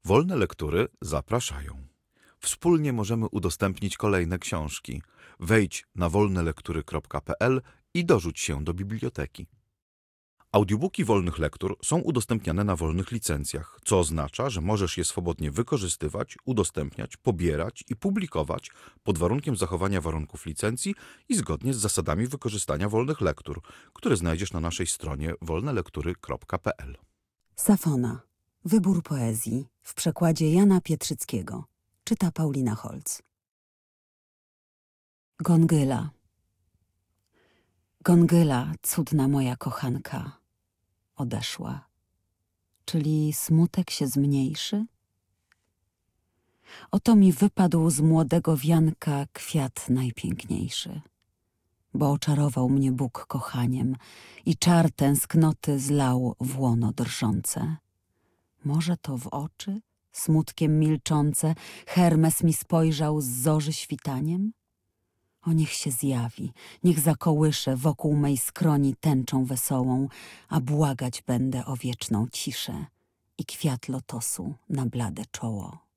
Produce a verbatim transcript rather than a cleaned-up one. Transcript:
Wolne lektury zapraszają. Wspólnie możemy udostępnić kolejne książki. Wejdź na wolne lektury kropka p l i dorzuć się do biblioteki. Audiobooki wolnych lektur są udostępniane na wolnych licencjach, co oznacza, że możesz je swobodnie wykorzystywać, udostępniać, pobierać i publikować pod warunkiem zachowania warunków licencji i zgodnie z zasadami wykorzystania wolnych lektur, które znajdziesz na naszej stronie wolne lektury kropka p l. Safona. Wybór poezji w przekładzie Jana Pietrzyckiego. Czyta Paulina Holz. Gongyla. Gongyla, cudna moja kochanka, odeszła. Czyli smutek się zmniejszy? Oto mi wypadł z młodego wianka kwiat najpiękniejszy, bo oczarował mnie Bóg kochaniem i czar tęsknoty zlał w łono drżące. Może to w oczy, smutkiem milczące, Hermes mi spojrzał z zorzy świtaniem? O, niech się zjawi, niech zakołysze wokół mej skroni tęczą wesołą, a błagać będę o wieczną ciszę i kwiat lotosu na blade czoło.